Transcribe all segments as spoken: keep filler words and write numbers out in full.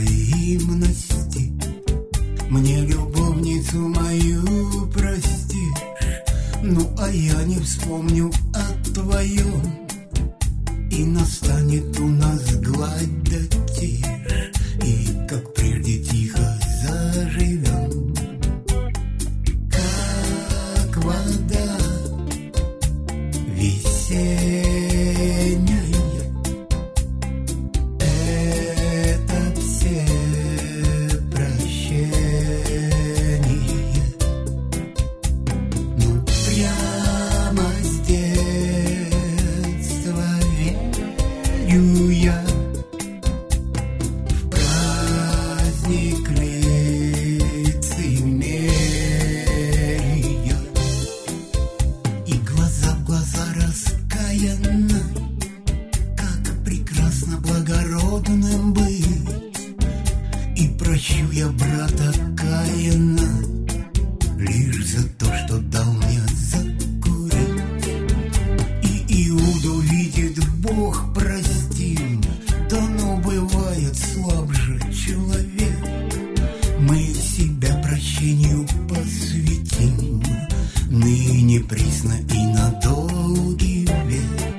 взаимности. Мне любовницу мою простишь, ну а я не вспомню о твоем, и настанет у нас гладь да тишь, и как прежде тихо заживем. Как вода весенняя, это все прощения. Ну прямо с детства верю я в праздник лицемерия, и глаза в глаза раскаянно, как прекрасно благородным быть. И прощу я брата Каина лишь за то, что дал мне закурить. И Иуду видит Бог простим, да но бывает слаб же человек. Мы себя прощению посвятим, ныне, присно и на долгий век.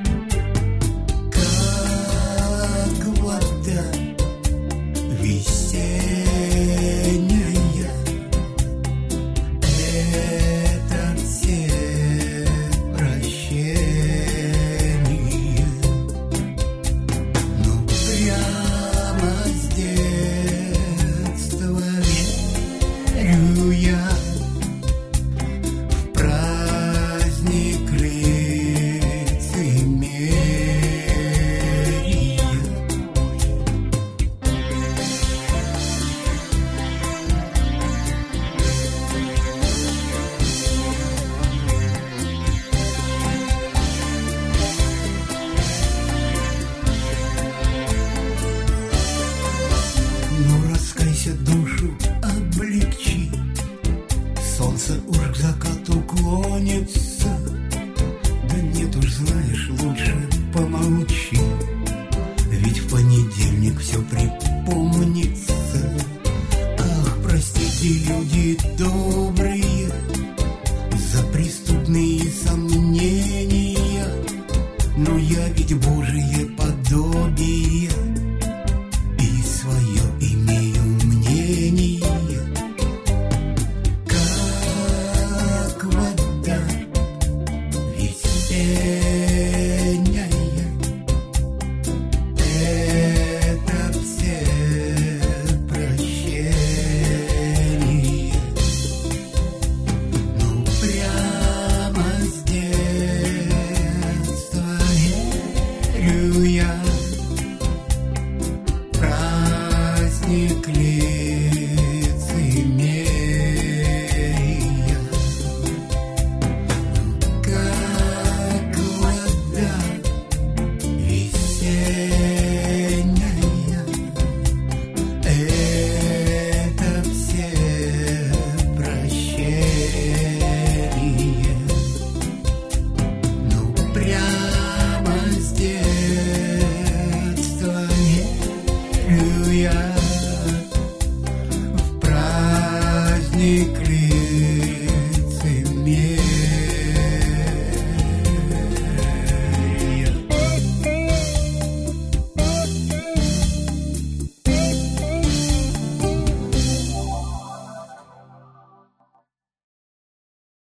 Как вода весенняя, это все прощения. Ну прямо с детства верю я в праздник лицемерия. Ну раскайся, душу облегчи, солнце уж к закату клонится. Да нет уж, знаешь, лучше помолчи, ведь в понедельник все припомнится. Ах, простите, люди добрые, за преступные сомнения, но я ведь Божие подобие и свое имею мнение. Как вода весенняя, это все прощения. Ну прямо с детства верю я в праздник лицемерия. Как вода весенняя, это все прощения. Ну прямо с детства верю я в праздник